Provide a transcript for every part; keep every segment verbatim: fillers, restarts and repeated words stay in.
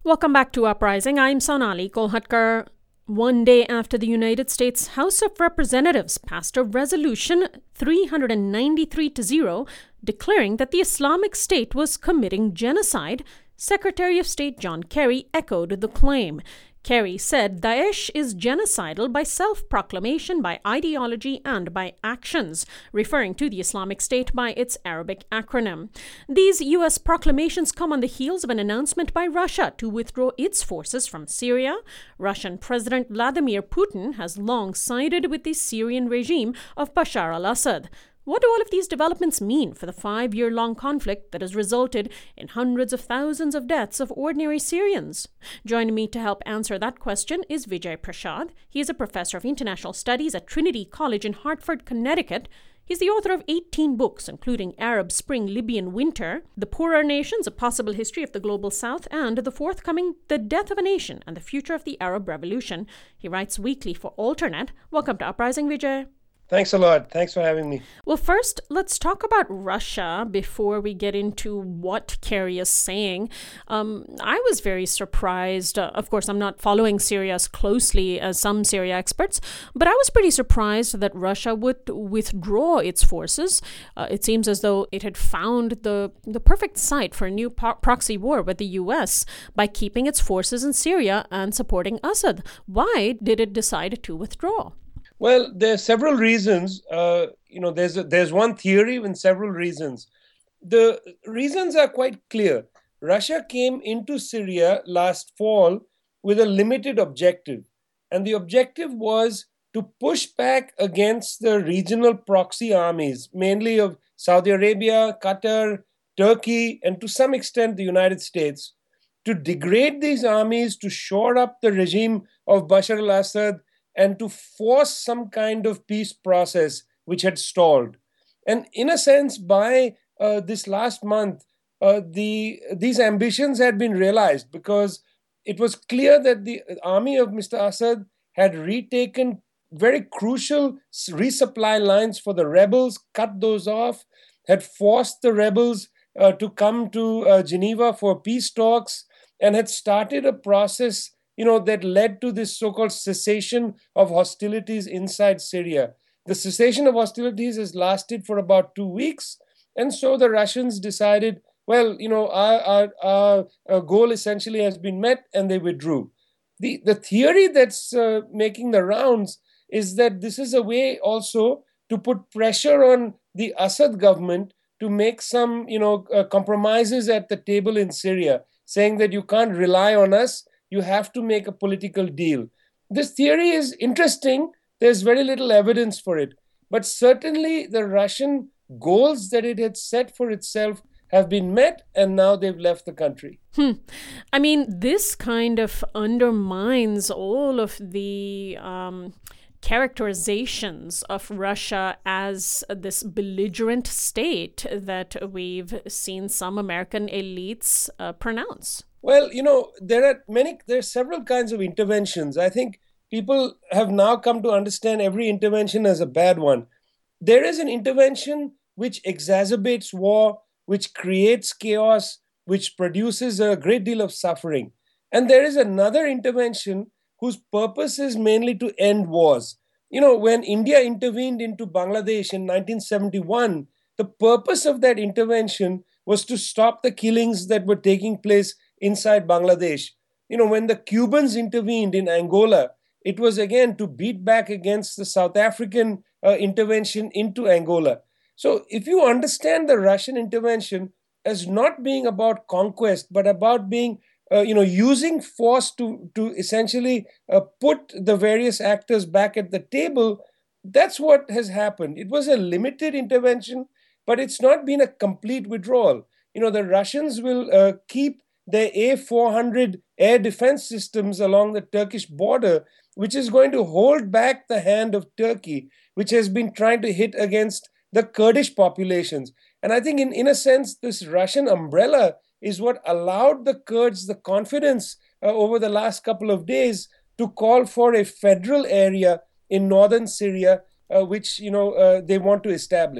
Welcome back to Uprising. I'm Sonali Kolhatkar. One day after the United States House of Representatives passed a resolution three hundred ninety-three to zero declaring that the Islamic State was committing genocide, Secretary of State John Kerry echoed the claim. Kerry said Daesh is genocidal by self-proclamation, by ideology, and by actions, referring to the Islamic State by its Arabic acronym. These U S proclamations come on the heels of an announcement by Russia to withdraw its forces from Syria. Russian President Vladimir Putin has long sided with the Syrian regime of Bashar al-Assad. What do all of these developments mean for the five-year-long conflict that has resulted in hundreds of thousands of deaths of ordinary Syrians? Joining me to help answer that question is Vijay Prashad. He is a professor of international studies at Trinity College in Hartford, Connecticut. He's the author of eighteen books, including Arab Spring, Libyan Winter, The Poorer Nations, A Possible History of the Global South, and the forthcoming The Death of a Nation and the Future of the Arab Revolution. He writes weekly for Alternet. Welcome to Uprising, Vijay. Thanks a lot. Thanks for having me. Well, first, let's talk about Russia before we get into what Kerry is saying. Um, I was very surprised. Uh, of course, I'm not following Syria as closely as some Syria experts, but I was pretty surprised that Russia would withdraw its forces. Uh, it seems as though it had found the, the perfect site for a new po- proxy war with the U S by keeping its forces in Syria and supporting Assad. Why did it decide to withdraw? Well, there are several reasons. Uh, you know, there's a, there's one theory and several reasons. The reasons are quite clear. Russia came into Syria last fall with a limited objective. And the objective was to push back against the regional proxy armies, mainly of Saudi Arabia, Qatar, Turkey, and to some extent the United States, to degrade these armies, to shore up the regime of Bashar al-Assad, and to force some kind of peace process which had stalled. And in a sense, by uh, this last month, uh, the these ambitions had been realized because it was clear that the army of Mister Assad had retaken very crucial resupply lines for the rebels, cut those off, had forced the rebels uh, to come to uh, Geneva for peace talks, and had started a process you know, that led to this so-called cessation of hostilities inside Syria. The cessation of hostilities has lasted for about two weeks. And so the Russians decided, well, you know, our, our, our, our goal essentially has been met, and they withdrew. The, the theory that's uh, making the rounds is that this is a way also to put pressure on the Assad government to make some, you know, uh, compromises at the table in Syria, saying that you can't rely on us. You have to make a political deal. This theory is interesting. There's very little evidence for it. But certainly the Russian goals that it had set for itself have been met, and now they've left the country. Hmm. I mean, this kind of undermines all of the um, characterizations of Russia as this belligerent state that we've seen some American elites uh, pronounce. Well, you know, there are many, there are several kinds of interventions. I think people have now come to understand every intervention as a bad one. There is an intervention which exacerbates war, which creates chaos, which produces a great deal of suffering. And there is another intervention whose purpose is mainly to end wars. You know, when India intervened into Bangladesh in nineteen seventy-one, the purpose of that intervention was to stop the killings that were taking place inside Bangladesh. You know, when the Cubans intervened in Angola, it was again to beat back against the South African uh, intervention into Angola. So if you understand the Russian intervention as not being about conquest, but about being, uh, you know, using force to, to essentially uh, put the various actors back at the table, that's what has happened. It was a limited intervention, but it's not been a complete withdrawal. You know, the Russians will uh, keep their A four hundred air defense systems along the Turkish border, which is going to hold back the hand of Turkey, which has been trying to hit against the Kurdish populations. And I think in, in a sense, this Russian umbrella is what allowed the Kurds the confidence uh, over the last couple of days to call for a federal area in northern Syria, uh, which, you know, uh, they want to establish.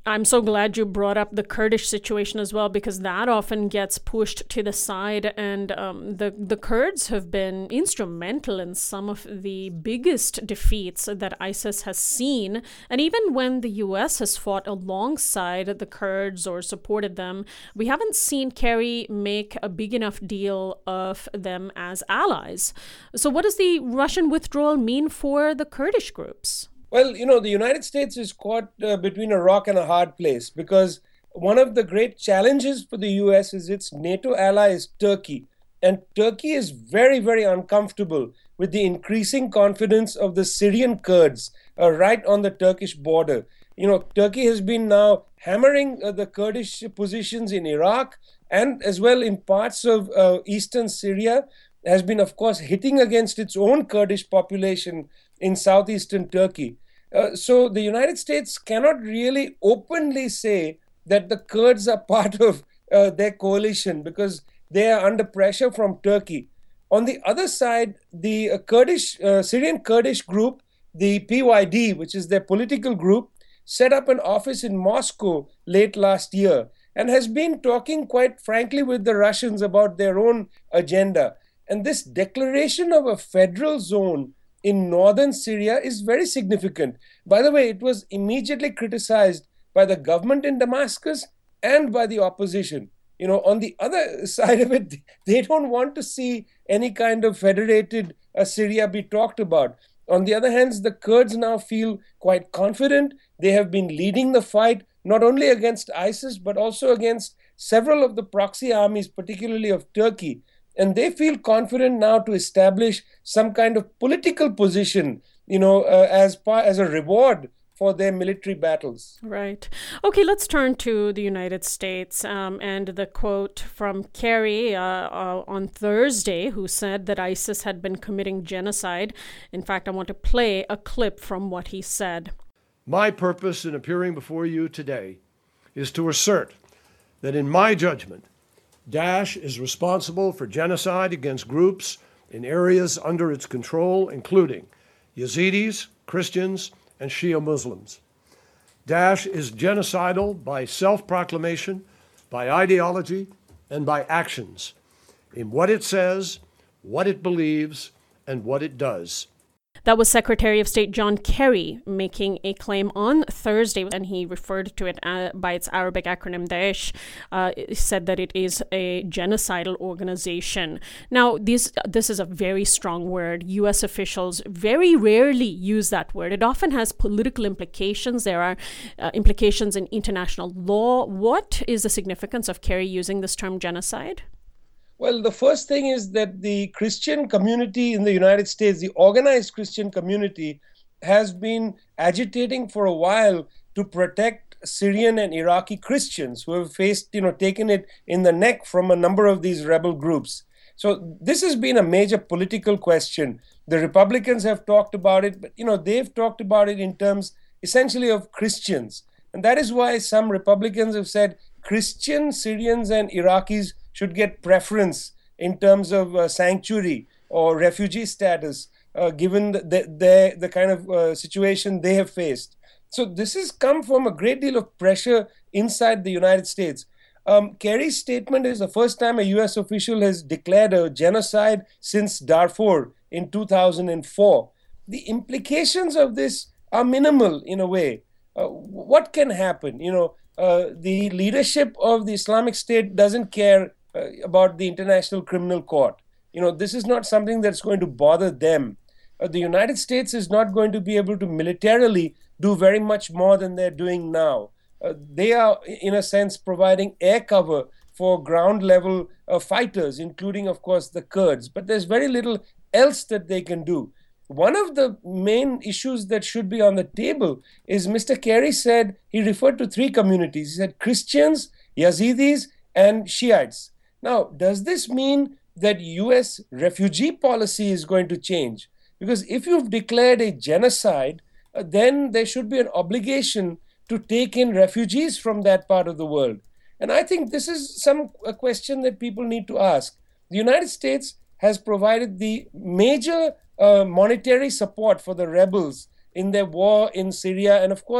I'm so glad you brought up the Kurdish situation as well, because that often gets pushed to the side. And um, the, the Kurds have been instrumental in some of the biggest defeats that ISIS has seen. And even when the U S has fought alongside the Kurds or supported them, we haven't seen Kerry make a big enough deal of them as allies. So what does the Russian withdrawal mean for the Kurdish groups? Well, you know, the United States is caught uh, between a rock and a hard place, because one of the great challenges for the U S is its NATO ally is Turkey. And Turkey is very, very uncomfortable with the increasing confidence of the Syrian Kurds uh, right on the Turkish border. You know, Turkey has been now hammering uh, the Kurdish positions in Iraq and as well in parts of uh, eastern Syria, has been, of course, hitting against its own Kurdish population in southeastern Turkey. Uh, so the United States cannot really openly say that the Kurds are part of uh, their coalition, because they are under pressure from Turkey. On the other side, the uh, Kurdish, uh, Syrian Kurdish group, the P Y D, which is their political group, set up an office in Moscow late last year and has been talking quite frankly with the Russians about their own agenda. And this declaration of a federal zone in northern Syria is very significant. By the way, it was immediately criticized by the government in Damascus and by the opposition. You know, on the other side of it, they don't want to see any kind of federated uh, Syria be talked about. On the other hand, the Kurds now feel quite confident. They have been leading the fight, not only against ISIS, but also against several of the proxy armies, particularly of Turkey. And they feel confident now to establish some kind of political position, you know, uh, as par- as a reward for their military battles. Right. Okay, let's turn to the United States um, and the quote from Kerry uh, uh, on Thursday, who said that ISIS had been committing genocide. In fact, I want to play a clip from what he said. My purpose in appearing before you today is to assert that in my judgment, Daesh is responsible for genocide against groups in areas under its control, including Yazidis, Christians, and Shia Muslims. Daesh is genocidal by self-proclamation, by ideology, and by actions, in what it says, what it believes, and what it does. That was Secretary of State John Kerry making a claim on Thursday, and he referred to it uh, by its Arabic acronym Daesh. Uh, said that it is a genocidal organization. Now, this this is a very strong word. U S officials very rarely use that word. It often has political implications. There are uh, implications in international law. What is the significance of Kerry using this term genocide? Well, the first thing is that the Christian community in the United States, the organized Christian community, has been agitating for a while to protect Syrian and Iraqi Christians who have faced, you know, taken it in the neck from a number of these rebel groups. So this has been a major political question. The Republicans have talked about it, but, you know, they've talked about it in terms essentially of Christians. And that is why some Republicans have said Christian Syrians and Iraqis should get preference in terms of uh, sanctuary or refugee status, uh, given the, the, the, the kind of uh, situation they have faced. So this has come from a great deal of pressure inside the United States. Um, Kerry's statement is the first time a U S official has declared a genocide since Darfur in two thousand four. The implications of this are minimal in a way. Uh, what can happen? You know, uh, the leadership of the Islamic State doesn't care uh, about the International Criminal Court. You know, this is not something that's going to bother them. Uh, the United States is not going to be able to militarily do very much more than they're doing now. Uh, they are, in a sense, providing air cover for ground level uh, fighters, including, of course, the Kurds. But there's very little else that they can do. One of the main issues that should be on the table is Mister Kerry said, he referred to three communities. He said Christians, Yazidis, and Shiites. Now, does this mean that U S refugee policy is going to change? Because if you've declared a genocide, uh, then there should be an obligation to take in refugees from that part of the world. And I think this is some a question that people need to ask. The United States has provided the major uh, monetary support for the rebels in their war in Syria. And of course,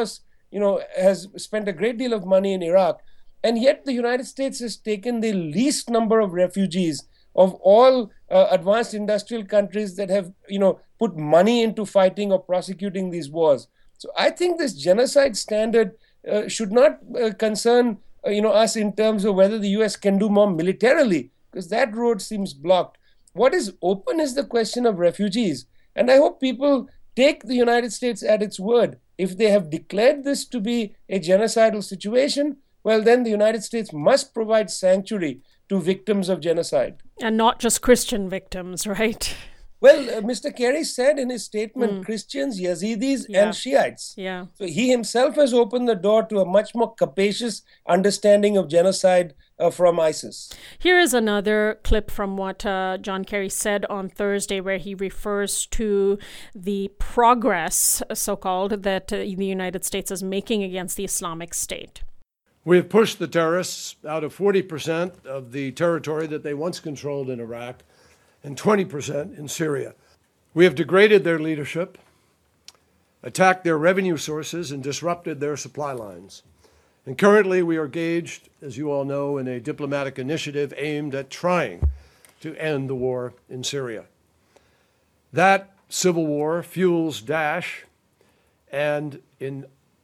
you know, has spent a great deal of money in Iraq. And yet the United States has taken the least number of refugees of all uh, advanced industrial countries that have, you know, put money into fighting or prosecuting these wars. So I think this genocide standard uh, should not uh, concern, uh, you know, us in terms of whether the U S can do more militarily, because that road seems blocked. What is open is the question of refugees. And I hope people take the United States at its word. If they have declared this to be a genocidal situation, well, then the United States must provide sanctuary to victims of genocide. And not just Christian victims, right? Well, uh, Mister Kerry said in his statement, Mm. Christians, Yazidis, Yeah. and Shiites. Yeah. So he himself has opened the door to a much more capacious understanding of genocide uh, from ISIS. Here is another clip from what uh, John Kerry said on Thursday, where he refers to the progress, so-called, that uh, the United States is making against the Islamic State. We have pushed the terrorists out of forty percent of the territory that they once controlled in Iraq and twenty percent in Syria. We have degraded their leadership, attacked their revenue sources, and disrupted their supply lines. And currently we are engaged, as you all know, in a diplomatic initiative aimed at trying to end the war in Syria. That civil war fuels Daesh, and in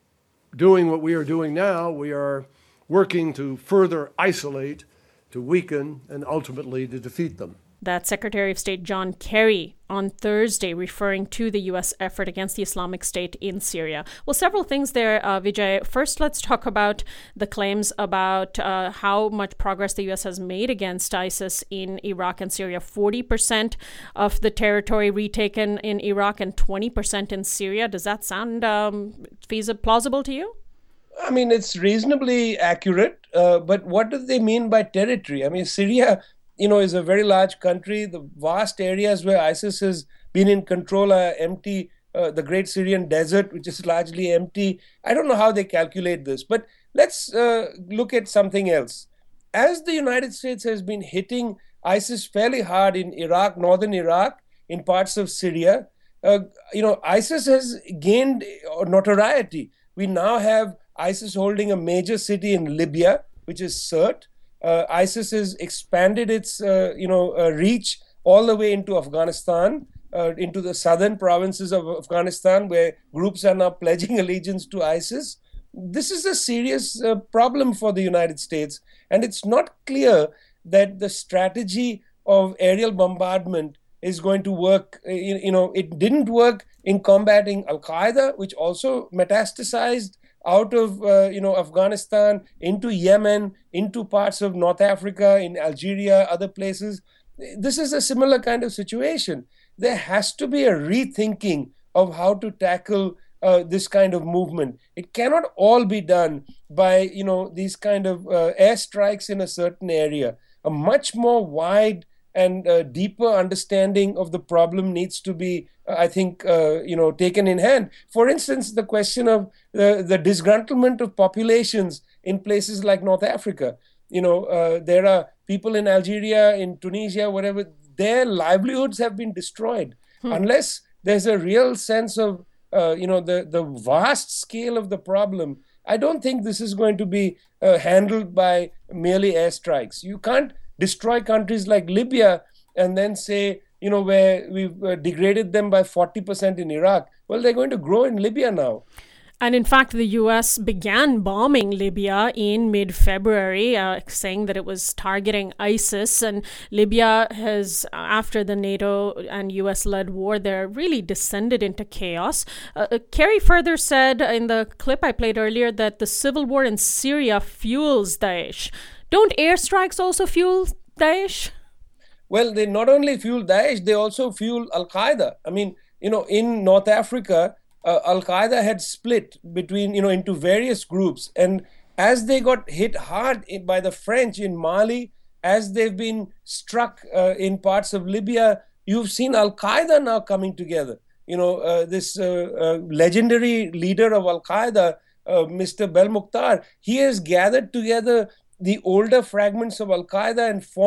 doing what we are doing now, we are working to further isolate, to weaken, and ultimately to defeat them. That's Secretary of State John Kerry on Thursday, referring to the U S effort against the Islamic State in Syria. Well, several things there, uh, Vijay. First, let's talk about the claims about uh, how much progress the U S has made against ISIS in Iraq and Syria. forty percent of the territory retaken in Iraq and twenty percent in Syria. Does that sound um, feasible, plausible to you? I mean, it's reasonably accurate, uh, but what do they mean by territory? I mean, Syria, you know, is a very large country. The vast areas where ISIS has been in control are empty. Uh, the Great Syrian Desert, which is largely empty. I don't know how they calculate this, but let's uh, look at something else. As the United States has been hitting ISIS fairly hard in Iraq, northern Iraq, in parts of Syria, uh, you know, ISIS has gained notoriety. We now have ISIS holding a major city in Libya, which is Sirte. Uh, ISIS has expanded its, uh, you know, uh, reach all the way into Afghanistan, uh, into the southern provinces of Afghanistan, where groups are now pledging allegiance to ISIS. This is a serious uh, problem for the United States, and it's not clear that the strategy of aerial bombardment is going to work. You, you know, it didn't work in combating Al-Qaeda, which also metastasized out of, uh, you know, Afghanistan into Yemen, into parts of North Africa, in Algeria, other places. This is a similar kind of situation. There has to be a rethinking of how to tackle uh, this kind of movement. It cannot all be done by, you know, these kind of uh, airstrikes in a certain area. A much more wide and uh, deeper understanding of the problem needs to be, uh, I think, uh, you know, taken in hand. For instance, the question of the, the disgruntlement of populations in places like North Africa. You know, uh, there are people in Algeria, in Tunisia, whatever, their livelihoods have been destroyed. Hmm. Unless there's a real sense of, uh, you know, the, the vast scale of the problem, I don't think this is going to be uh, handled by merely airstrikes. You can't destroy countries like Libya and then say, you know, where we've uh, degraded them by forty percent in Iraq. Well, they're going to grow in Libya now. And in fact, the U S began bombing Libya in mid-February, uh, saying that it was targeting ISIS. And Libya has, after the NATO and U S-led war there, really descended into chaos. Uh, Kerry further said in the clip I played earlier that the civil war in Syria fuels Daesh. Don't airstrikes also fuel Daesh? Well, they not only fuel Daesh, they also fuel Al-Qaeda. I mean, you know, in North Africa, uh, Al-Qaeda had split between, you know, into various groups. And as they got hit hard in, by the French in Mali, as they've been struck uh, in parts of Libya, you've seen Al-Qaeda now coming together. You know, uh, this uh, uh, legendary leader of Al-Qaeda, uh, Mister Belmokhtar, he has gathered together the older fragments of Al-Qaeda and formed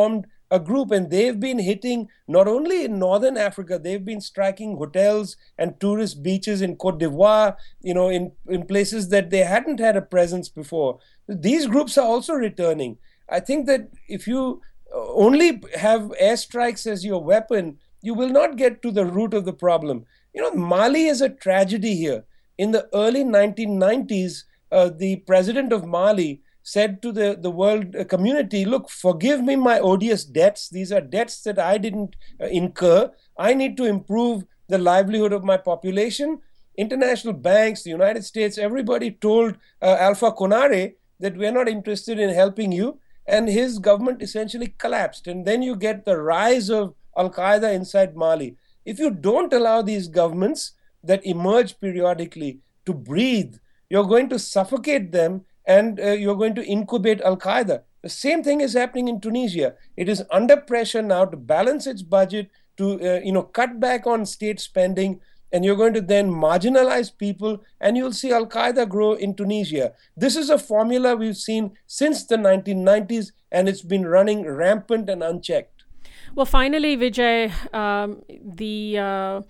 a group, and they've been hitting not only in northern Africa, they've been striking hotels and tourist beaches in Cote d'Ivoire, you know, in, in places that they hadn't had a presence before. These groups are also returning. I think that if you only have airstrikes as your weapon, you will not get to the root of the problem. You know, Mali is a tragedy here. In the early nineteen nineties, uh, the president of Mali said to the, the world community, look, forgive me my odious debts. These are debts that I didn't uh, incur. I need to improve the livelihood of my population. International banks, the United States, everybody told uh, Alpha Conare that we're not interested in helping you. And his government essentially collapsed. And then you get the rise of Al-Qaeda inside Mali. If you don't allow these governments that emerge periodically to breathe, you're going to suffocate them, and uh, you're going to incubate Al-Qaeda. The same thing is happening in Tunisia. It is under pressure now to balance its budget, to uh, you know, cut back on state spending, and you're going to then marginalize people, and you'll see Al-Qaeda grow in Tunisia. This is a formula we've seen since the nineteen nineties, and it's been running rampant and unchecked. Well, finally, Vijay, um, the uh,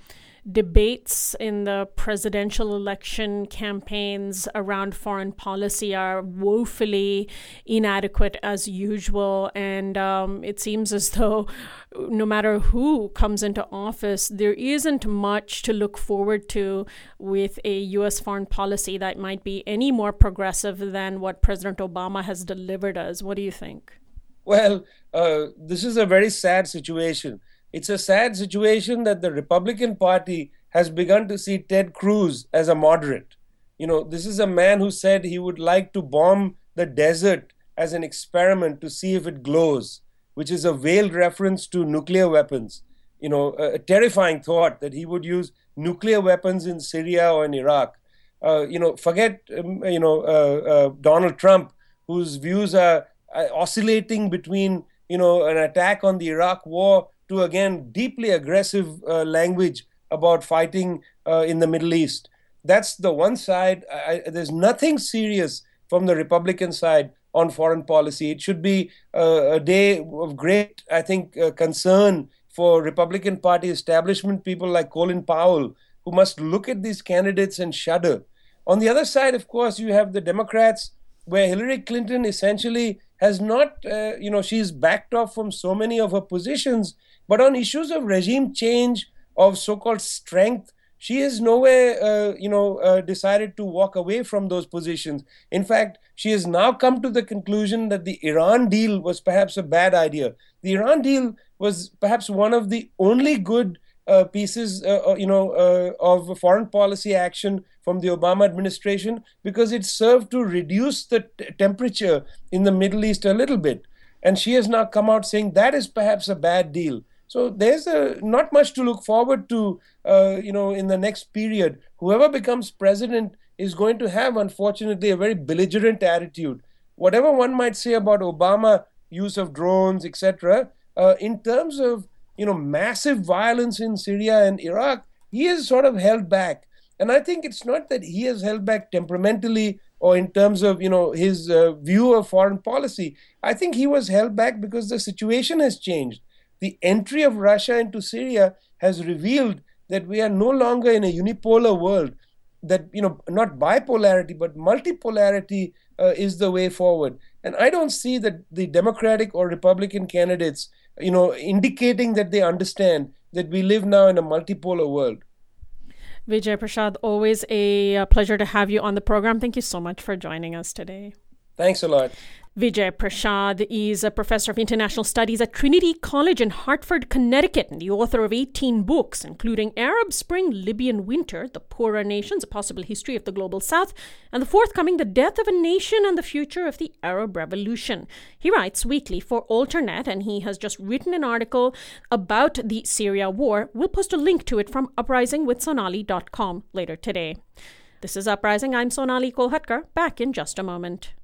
debates in the presidential election campaigns around foreign policy are woefully inadequate as usual. And um, it seems as though no matter who comes into office, there isn't much to look forward to with a U S foreign policy that might be any more progressive than what President Obama has delivered us. What do you think? Well, uh, this is a very sad situation. It's a sad situation that the Republican Party has begun to see Ted Cruz as a moderate. You know, this is a man who said he would like to bomb the desert as an experiment to see if it glows, which is a veiled reference to nuclear weapons. You know, a, a terrifying thought that he would use nuclear weapons in Syria or in Iraq. Uh, you know, forget, um, you know, uh, uh, Donald Trump, whose views are uh, oscillating between, you know, an attack on the Iraq war to, again, deeply aggressive uh, language about fighting uh, in the Middle East. That's the one side. I, there's nothing serious from the Republican side on foreign policy. It should be uh, a day of great, I think, uh, concern for Republican Party establishment people like Colin Powell, who must look at these candidates and shudder. On the other side, of course, you have the Democrats, where Hillary Clinton essentially has not, uh, you know, she's backed off from so many of her positions, but on issues of regime change, of so-called strength, she has nowhere, uh, you know, uh, decided to walk away from those positions. In fact, she has now come to the conclusion that the Iran deal was perhaps a bad idea. The Iran deal was perhaps one of the only good uh, pieces, uh, you know, uh, of foreign policy action from the Obama administration, because it served to reduce the t- temperature in the Middle East a little bit. And she has now come out saying that is perhaps a bad deal. So there's a, not much to look forward to, uh, you know, in the next period. Whoever becomes president is going to have, unfortunately, a very belligerent attitude. Whatever one might say about Obama, use of drones, et cetera, uh, in terms of, you know, massive violence in Syria and Iraq, he is sort of held back. And I think it's not that he has held back temperamentally or in terms of, you know, his uh, view of foreign policy. I think he was held back because the situation has changed. The entry of Russia into Syria has revealed that we are no longer in a unipolar world, that, you know, not bipolarity, but multipolarity uh, is the way forward. And I don't see that the Democratic or Republican candidates, you know, indicating that they understand that we live now in a multipolar world. Vijay Prashad, always a pleasure to have you on the program. Thank you so much for joining us today. Thanks a lot. Vijay Prashad is a professor of international studies at Trinity College in Hartford, Connecticut, and the author of eighteen books, including Arab Spring, Libyan Winter, The Poorer Nations, A Possible History of the Global South, and the forthcoming The Death of a Nation and the Future of the Arab Revolution. He writes weekly for Alternet, and he has just written an article about the Syria war. We'll post a link to it from uprising with sonali dot com later today. This is Uprising. I'm Sonali Kolhatkar, back in just a moment.